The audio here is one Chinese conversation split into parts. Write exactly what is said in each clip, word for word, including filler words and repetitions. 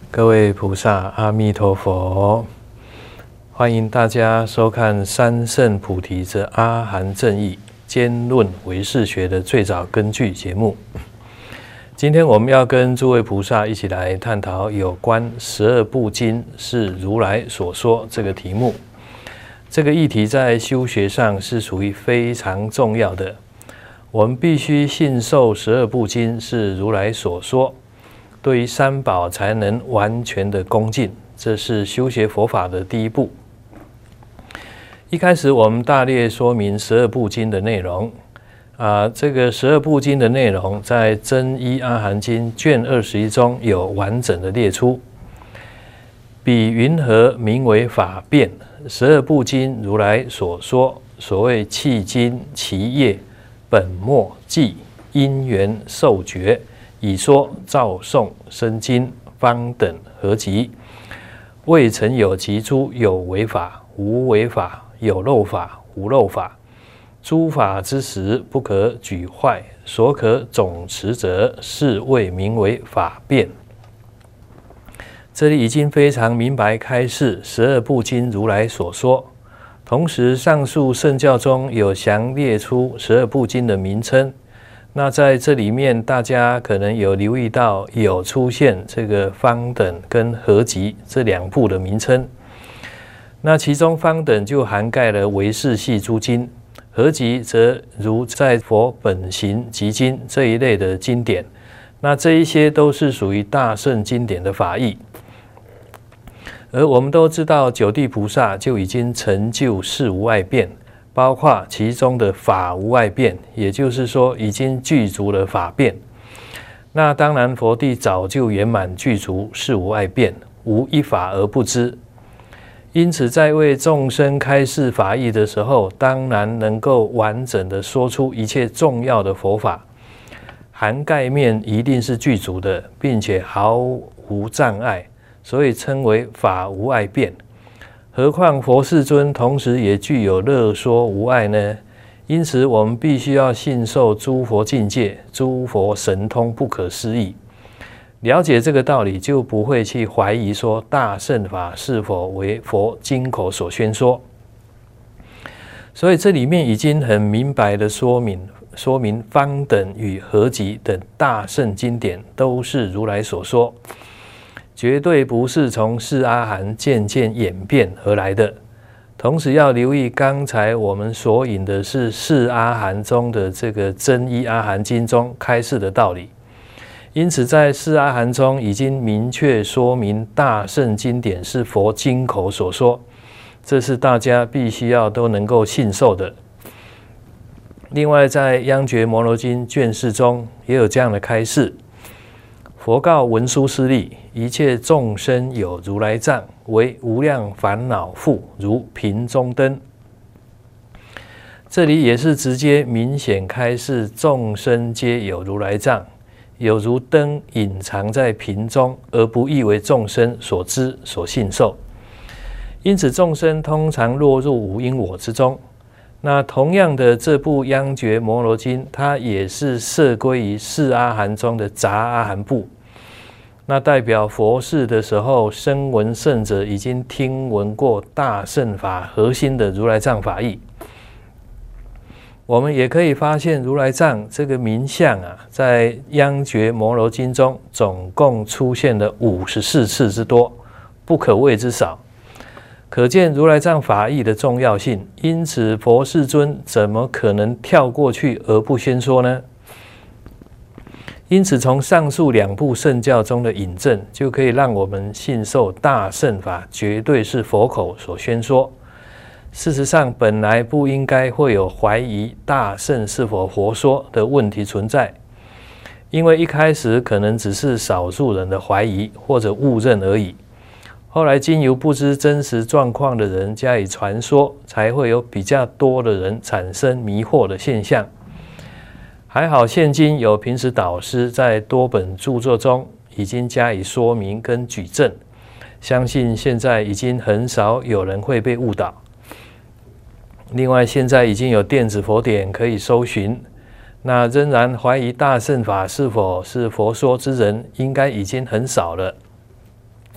各位菩萨，阿弥陀佛！欢迎大家收看三圣菩提之阿含正义兼论唯识学的最早根据节目。今天我们要跟诸位菩萨一起来探讨有关十二部经是如来所说这个题目。这个议题在修学上是属于非常重要的，我们必须信受十二部经是如来所说，对于三宝才能完全的恭敬，这是修学佛法的第一步。一开始我们大略说明十二部经的内容啊、呃，这个十二部经的内容在真一阿含经卷二十一中有完整的列出。彼云何名为法变？十二部经如来所说，所谓契经、其业、本末、际、因缘、受觉，以说、造诵、生经、方等合集，未曾有其诸有为法、无为法，有漏法、无漏法。诸法之实，不可举坏，所可总持者，是谓名为法变。这里已经非常明白开示十二部经如来所说，同时上述圣教中有详列出十二部经的名称。那在这里面，大家可能有留意到有出现这个方等跟合集这两部的名称。那其中方等就涵盖了唯识系诸经，合集则如在佛本行集经这一类的经典。那这一些都是属于大乘经典的法义。而我们都知道，九地菩萨就已经成就事无碍辩，包括其中的法无碍辩，也就是说已经具足了法辩。那当然佛地早就圆满具足事无碍辩，无一法而不知。因此在为众生开示法义的时候，当然能够完整的说出一切重要的佛法，涵盖面一定是具足的，并且毫无障碍，所以称为法无碍辩。何况佛世尊同时也具有乐说无碍呢？因此我们必须要信受诸佛境界、诸佛神通不可思议。了解这个道理，就不会去怀疑说大乘法是否为佛经口所宣说。所以这里面已经很明白的说明，说明方等与合集等大乘经典都是如来所说，绝对不是从四阿含渐渐演变而来的。同时要留意，刚才我们所引的是四阿含中的这个真一阿含经中开示的道理。因此在四阿含中已经明确说明大乘经典是佛经口所说，这是大家必须要都能够信受的。另外在央觉摩罗经卷四中也有这样的开示，佛告文殊师利：一切众生有如来藏，为无量烦恼覆，如瓶中灯。这里也是直接明显开示众生皆有如来藏，有如灯隐藏在瓶中，而不易为众生所知所信受。因此众生通常落入无因我之中。那同样的，这部央觉摩罗经，它也是摄归于四阿含中的杂阿含部。那代表佛世的时候，声闻圣者已经听闻过大乘法核心的如来藏法义。我们也可以发现，如来藏这个名相啊，在央觉摩罗经中总共出现了五十四次之多，不可谓之少。可见如来藏法义的重要性。因此佛世尊怎么可能跳过去而不宣说呢？因此从上述两部圣教中的引证，就可以让我们信受大乘法绝对是佛口所宣说。事实上本来不应该会有怀疑大乘是否佛说的问题存在，因为一开始可能只是少数人的怀疑或者误认而已，后来经由不知真实状况的人加以传说，才会有比较多的人产生迷惑的现象。还好现今有平时导师在多本著作中已经加以说明跟举证，相信现在已经很少有人会被误导。另外现在已经有电子佛典可以搜寻，那仍然怀疑大乘法是否是佛说之人，应该已经很少了。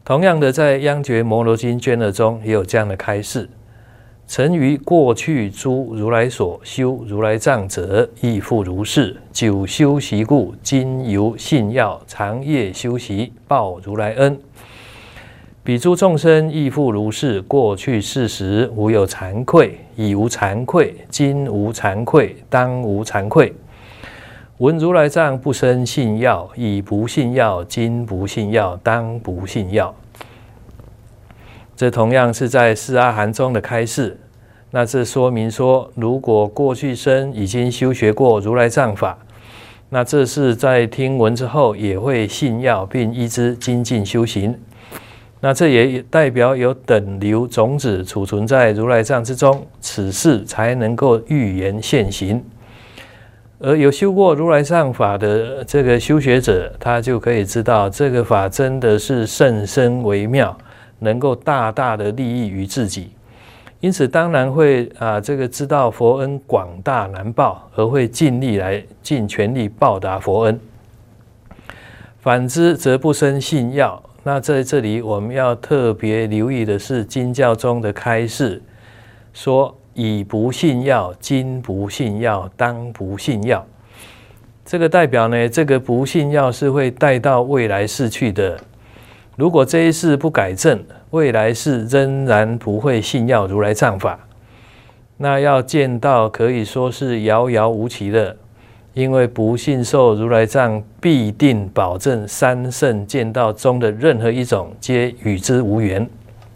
同样的，在《央觉摩罗经》卷二中也有这样的开示：曾于过去诸如来所修如来藏者，亦复如是。久修习故，今由信要，长夜修习，报如来恩。彼诸众生亦复如是。过去世时无有惭愧，已无惭愧；今无惭愧，当无惭愧。闻如来藏不生信要，已不信要；今不信要，当不信要。这同样是在四阿含中的开示。那这说明说，如果过去生已经修学过如来藏法，那这是在听闻之后也会信要，并依之精进修行。那这也代表有等流种子储存在如来藏之中，此事才能够预言现行。而有修过如来藏法的这个修学者，他就可以知道这个法真的是甚深微妙，能够大大的利益于自己。因此当然会啊，这个知道佛恩广大难报，而会尽力来尽全力报答佛恩。反之则不生信要。那在这里我们要特别留意的是经教中的开示，说已不信要，今不信要，当不信要。这个代表呢，这个不信要是会带到未来世去的。如果这一世不改正，未来世仍然不会信要如来藏法。那要见到可以说是遥遥无期的，因为不信受如来藏，必定保证三圣见道中的任何一种皆与之无缘。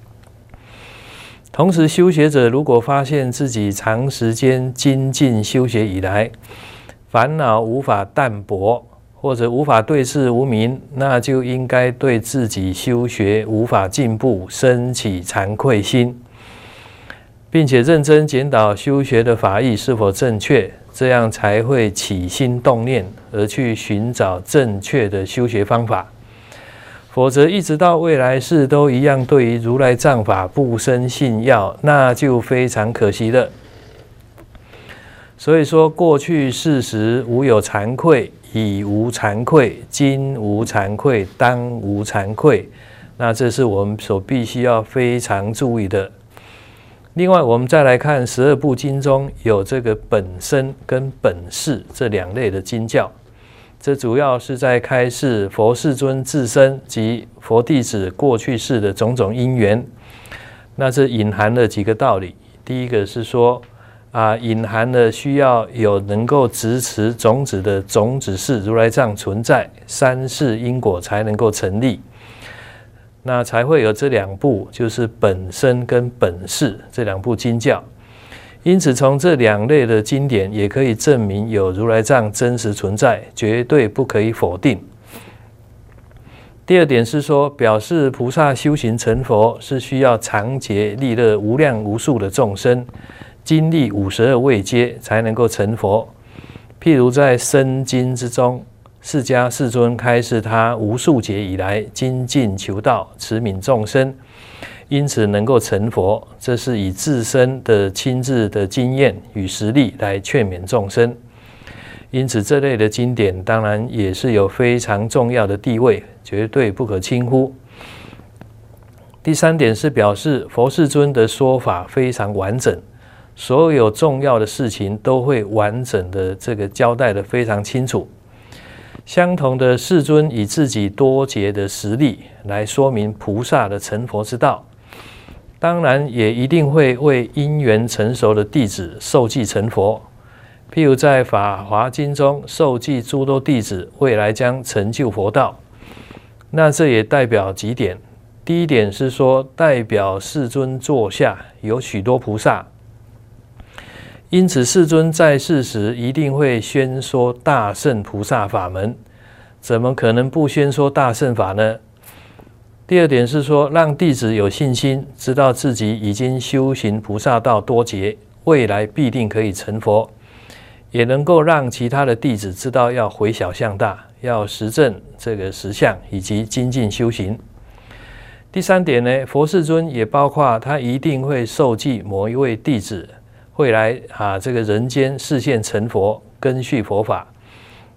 同时，修学者如果发现自己长时间精进修学以来，烦恼无法淡薄，或者无法对治无明，那就应该对自己修学无法进步生起惭愧心，并且认真检讨修学的法义是否正确，这样才会起心动念而去寻找正确的修学方法。否则一直到未来世都一样对于如来藏法不生信要，那就非常可惜了。所以说，过去世时无有惭愧，已无惭愧；今无惭愧，当无惭愧。那这是我们所必须要非常注意的。另外，我们再来看十二部经中有这个本身跟本事这两类的经教。这主要是在开示佛世尊自身及佛弟子过去世的种种因缘。那这隐含了几个道理。第一个是说，啊，隐含了需要有能够执持种子的种子是如来藏存在，三世因果才能够成立。那才会有这两部，就是本身跟本事这两部经教。因此，从这两类的经典也可以证明有如来藏真实存在，绝对不可以否定。第二点是说，表示菩萨修行成佛是需要常劫利乐无量无数的众生，经历五十二位阶才能够成佛。譬如在生经之中，释迦世尊开示他无数劫以来精进求道，慈悯众生，因此能够成佛，这是以自身的亲自的经验与实力来劝勉众生。因此这类的经典当然也是有非常重要的地位，绝对不可轻忽。第三点是表示佛世尊的说法非常完整，所有重要的事情都会完整的这个交代得非常清楚。相同的，世尊以自己多劫的实力来说明菩萨的成佛之道，当然也一定会为因缘成熟的弟子授记成佛。譬如在《法华经》中授记诸多弟子未来将成就佛道，那这也代表几点。第一点是说，代表世尊座下有许多菩萨，因此世尊在世时一定会宣说大乘菩萨法门，怎么可能不宣说大乘法呢？第二点是说，让弟子有信心，知道自己已经修行菩萨道多劫，未来必定可以成佛，也能够让其他的弟子知道要回小向大，要实证这个实相以及精进修行。第三点呢，佛世尊也包括他一定会授记某一位弟子会来啊这个人间示现成佛，根续佛法。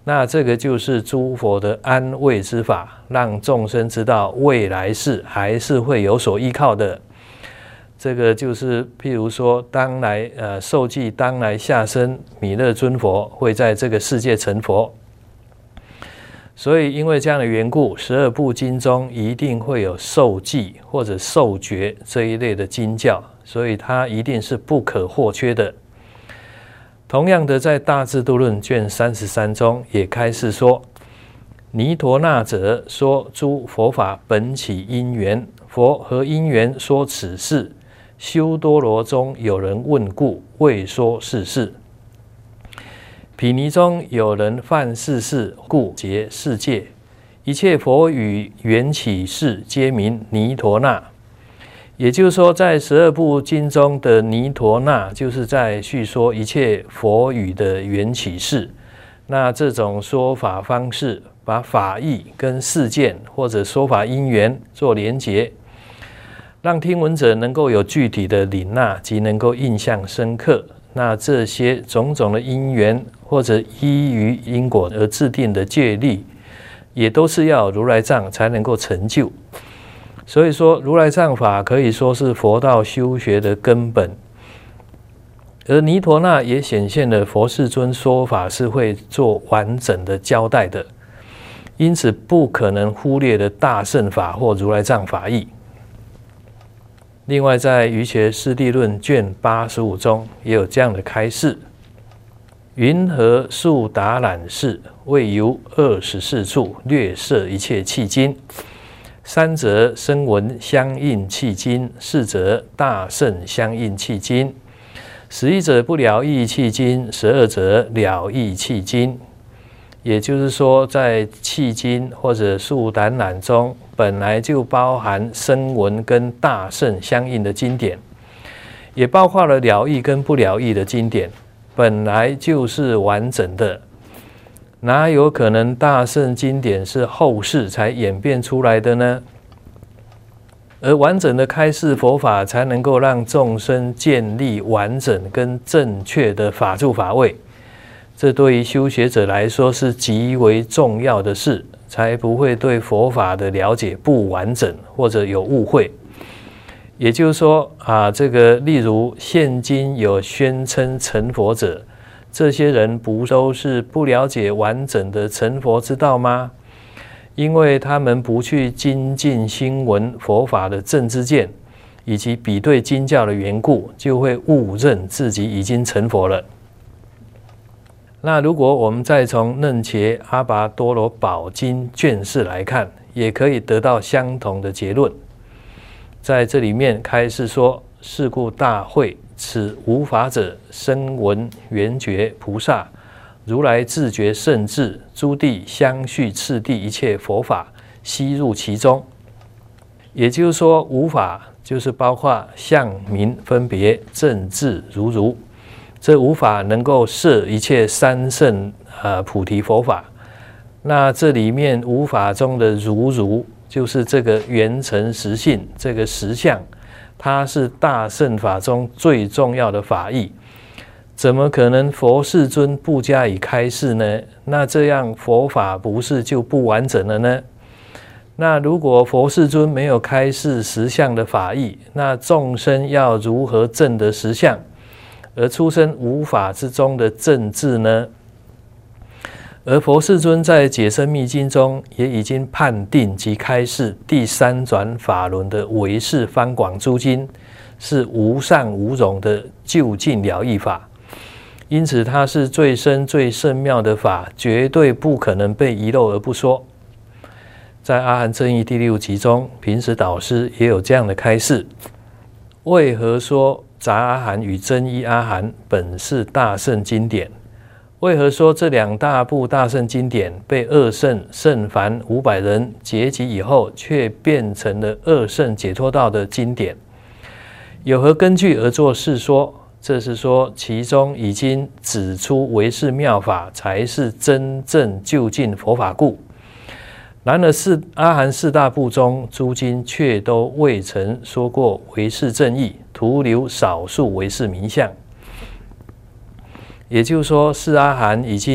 那这个就是诸佛的安慰之法，让众生知道未来世还是会有所依靠的。这个就是譬如说，当来呃受记当来下生弥勒尊佛会在这个世界成佛。所以因为这样的缘故，十二部经中一定会有受记或者受决这一类的经教，所以它一定是不可或缺的。同样的，在《大智度论》卷三十三中也开示说，尼陀那者说诸佛法本起因缘，佛何因缘说此事？修多罗中有人问故，未说是事。毗尼中有人犯世事，故结世界。一切佛语缘起事，皆名尼陀那。也就是说，在十二部经中的尼陀那，就是在叙说一切佛语的缘起事。那这种说法方式，把法义跟事件或者说法因缘做连结，让听闻者能够有具体的领纳及能够印象深刻。那这些种种的因缘或者依于因果而制定的戒律，也都是要如来藏才能够成就。所以说，如来藏法可以说是佛道修学的根本。而尼陀那也显现了佛世尊说法是会做完整的交代的，因此不可能忽略的大乘法或如来藏法义。另外，在《瑜伽师地论》卷八十五中也有这样的开示：云何速达览事，为由二十四处略摄一切契经。三则声闻相应契经，四则大乘相应契经，十一则不了义契经，十二则了义契经。也就是说，在契经或者速达览中，本来就包含声闻跟大乘相应的经典，也包括了了义跟不了义的经典，本来就是完整的。哪有可能大乘经典是后世才演变出来的呢？而完整的开示佛法，才能够让众生建立完整跟正确的法住法位。这对于修学者来说是极为重要的事，才不会对佛法的了解不完整或者有误会。也就是说啊，这个例如现今有宣称成佛者，这些人不都是不了解完整的成佛之道吗？因为他们不去精进心闻佛法的正知见，以及比对经教的缘故，就会误认自己已经成佛了。那如果我们再从楞伽阿跋多罗宝经卷四来看，也可以得到相同的结论。在这里面开示说：是故大会，此无法者，声闻缘觉菩萨，如来自觉圣智，诸地相续次第一切佛法，悉入其中。也就是说，无法就是包括相名分别正智如如。这无法能够摄一切三圣呃菩提佛法。那这里面无法中的如如，就是这个缘成实性，这个实相，它是大乘法中最重要的法义。怎么可能佛世尊不加以开示呢？那这样佛法不是就不完整了呢？那如果佛世尊没有开示实相的法义，那众生要如何证得实相？而出生无法之中的正智呢？而佛世尊在解深密经中也已经判定及开示第三转法轮的唯识方广诸经是无上无容的究竟了义法，因此它是最深最圣妙的法，绝对不可能被遗漏而不说。在阿含正义第六集中，平时导师也有这样的开示：为何说杂阿含与真一阿含本是大乘经典？为何说这两大部大乘经典被二圣圣凡五百人结集以后，却变成了二圣解脱道的经典？有何根据而作是说？这是说其中已经指出唯识妙法才是真正究竟佛法故。然而四阿含四大部中，诸经却都未曾说过唯识正义，徒留少数唯识名相。也就是说，四阿含已经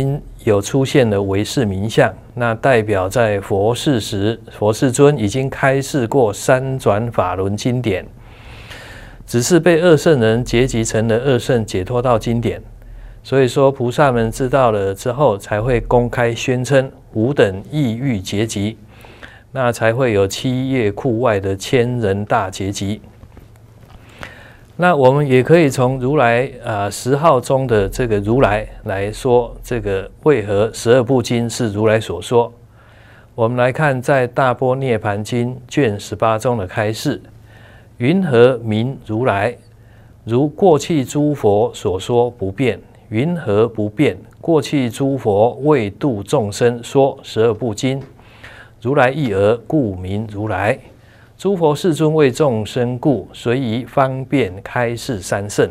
有出现了唯识名相，那代表在佛世时，佛世尊已经开示过三转法轮经典，只是被二圣人结集成了二圣解脱道经典。所以说菩萨们知道了之后，才会公开宣称吾等意欲结集，那才会有七叶库外的千人大结集。那我们也可以从如来啊十号中的这个如来来说，这个为何十二部经是如来所说？我们来看在大般涅盘经卷十八中的开示：云何名如来？如过去诸佛所说不变。云何不变？过去诸佛为度众生说十二部经，如来一而故名如来。诸佛世尊为众生故，随宜方便开示三圣。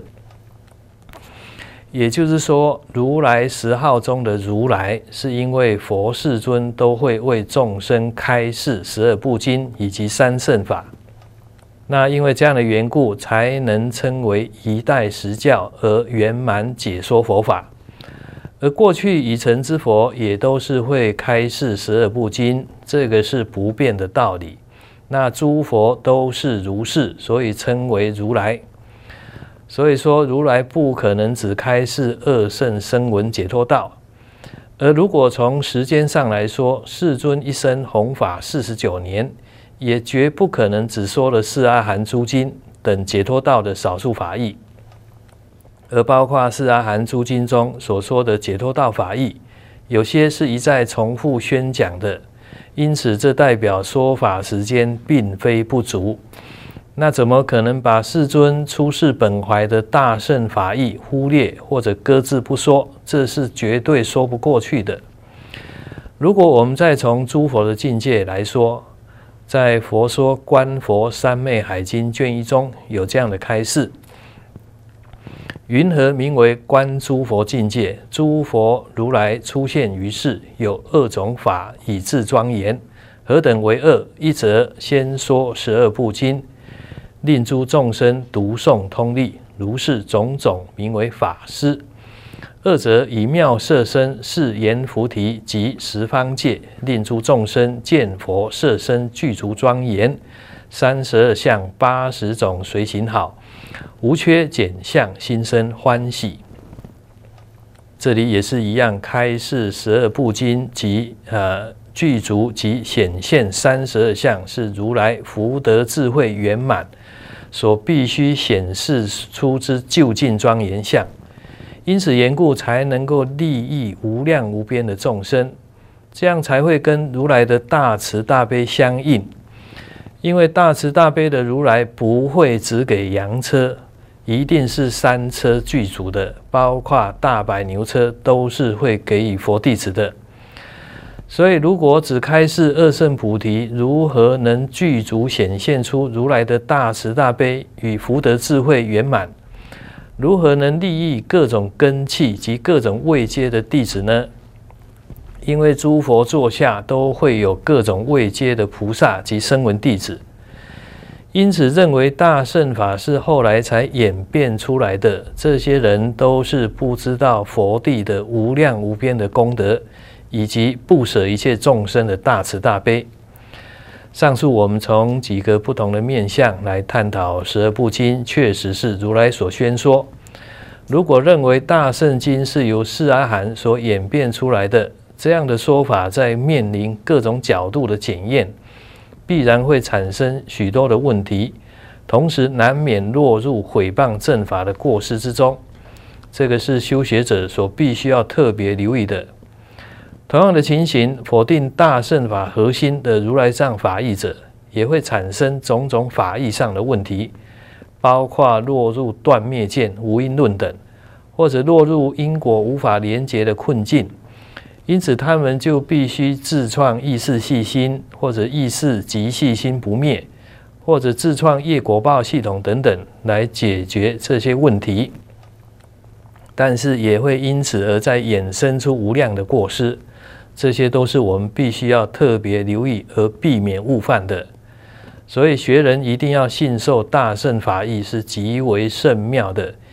也就是说，如来十号中的如来，是因为佛世尊都会为众生开示十二部经以及三圣法。那因为这样的缘故，才能称为一代实教而圆满解说佛法。而过去已成之佛，也都是会开示十二部经，这个是不变的道理。那诸佛都是如是，所以称为如来。所以说，如来不可能只开示二圣声闻解脱道。而如果从时间上来说，世尊一生弘法四十九年，也绝不可能只说了四阿含诸经等解脱道的少数法义。而包括四阿含诸经中所说的解脱道法义，有些是一再重复宣讲的。因此，这代表说法时间并非不足。那怎么可能把世尊出世本怀的大乘法义忽略或者搁置不说？这是绝对说不过去的。如果我们再从诸佛的境界来说，在《佛说观佛三昧海经》卷一中有这样的开示：云何名为观诸佛境界？诸佛如来出现于世，有二种法以自庄严。何等为二？一则先说十二部经，令诸众生读诵通利，如是种种名为法师。二则以妙色身示言菩提及十方界，令诸众生见佛色身具足庄严，三十二相八十种随行好，无缺减相，心生欢喜。这里也是一样，开示十二部经及呃具足及显现三十二相，是如来福德智慧圆满所必须显示出之究竟庄严相。因此缘故，才能够利益无量无边的众生，这样才会跟如来的大慈大悲相应。因为大慈大悲的如来不会只给羊车，一定是三车具足的，包括大白牛车都是会给予佛弟子的。所以如果只开示二圣菩提，如何能具足显现出如来的大慈大悲与福德智慧圆满？如何能利益各种根器及各种位阶的弟子呢？因为诸佛座下都会有各种位阶的菩萨及声闻弟子，因此认为大乘法是后来才演变出来的。这些人都是不知道佛地的无量无边的功德，以及不舍一切众生的大慈大悲。上述我们从几个不同的面向来探讨十二部经，确实是如来所宣说。如果认为大乘经是由四阿含所演变出来的，这样的说法在面临各种角度的检验，必然会产生许多的问题，同时难免落入毁谤正法的过失之中。这个是修学者所必须要特别留意的。同样的情形，否定大乘法核心的如来藏法义者，也会产生种种法义上的问题，包括落入断灭见、无因论等，或者落入因果无法连结的困境。因此，他们就必须自创意识系心，或者意识及系心不灭，或者自创业果报系统等等，来解决这些问题。但是，也会因此而再衍生出无量的过失。这些都是我们必须要特别留意而避免误犯的。所以学人一定要信受大乘法义是极为甚妙的，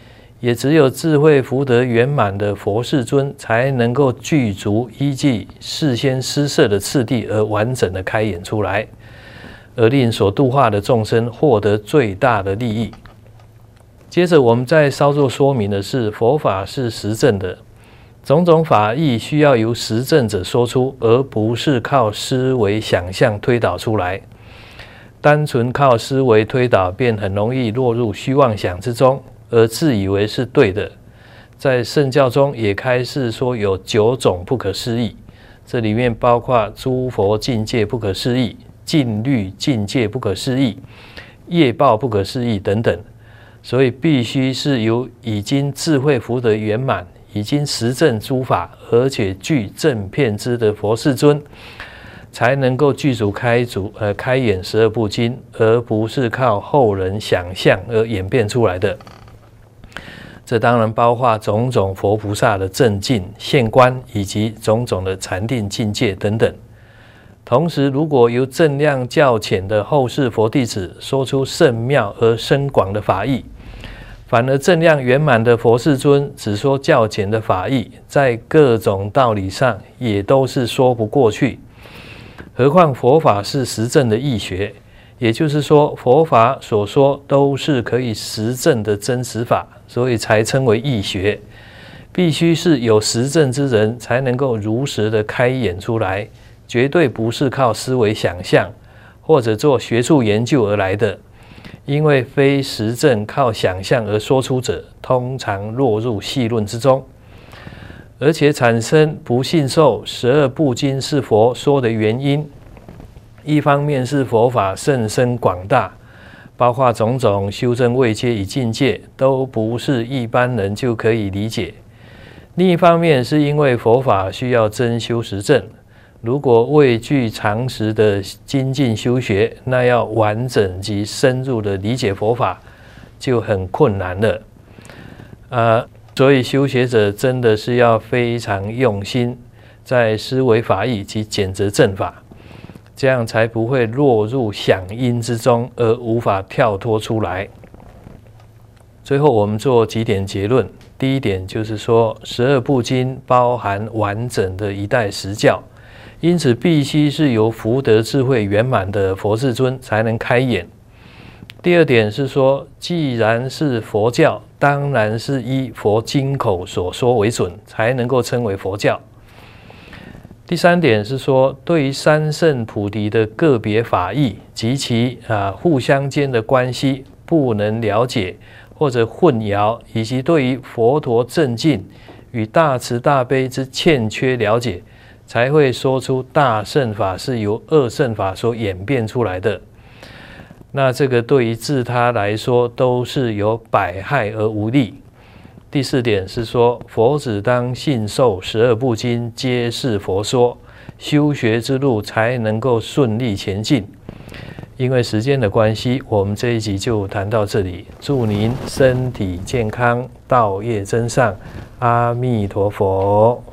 也只有智慧福德圆满的佛世尊，才能够具足依据事先施设的次第而完整的开演出来，而令所度化的众生获得最大的利益。接着我们再稍作说明的是，佛法是实证的，种种法义需要由实证者说出，而不是靠思维想象推导出来。单纯靠思维推导，便很容易落入虚妄想之中，而自以为是对的。在圣教中也开示说有九种不可思议，这里面包括诸佛境界不可思议、禁律境界不可思议、业报不可思议等等。所以必须是由已经智慧福德圆满、已经实证诸法，而且具正遍知的佛世尊，才能够具足开足呃开演十二部经，而不是靠后人想象而演变出来的。这当然包括种种佛菩萨的正境现观，以及种种的禅定境界等等。同时，如果由正量较浅的后世佛弟子说出甚妙而深广的法义，反而正量圆满的佛世尊只说较浅的法义，在各种道理上也都是说不过去。何况佛法是实证的义学，也就是说，佛法所说都是可以实证的真实法，所以才称为义学。必须是有实证之人才能够如实的开演出来，绝对不是靠思维想象或者做学术研究而来的。因为非实证靠想象而说出者，通常落入戏论之中，而且产生不信受十二部经是佛说的原因。一方面是佛法甚深广大，包括种种修正位阶与境界，都不是一般人就可以理解。另一方面是因为佛法需要真修实证，如果未具常识的精进修学，那要完整及深入的理解佛法就很困难了。呃，所以修学者真的是要非常用心，在思维法义及检责正法，这样才不会落入响因之中而无法跳脱出来。最后我们做几点结论。第一点就是说，十二部经包含完整的一代实教，因此必须是由福德智慧圆满的佛世尊才能开演。第二点是说，既然是佛教，当然是依佛经口所说为准，才能够称为佛教。第三点是说，对于三圣菩提的个别法义及其啊互相间的关系不能了解或者混淆，以及对于佛陀正境与大慈大悲之欠缺了解，才会说出大乘法是由二乘法所演变出来的。那这个对于自他来说都是有百害而无利。第四点是说，佛子当信受十二部经皆是佛说，修学之路才能够顺利前进。因为时间的关系，我们这一集就谈到这里。祝您身体健康，道业增上，阿弥陀佛。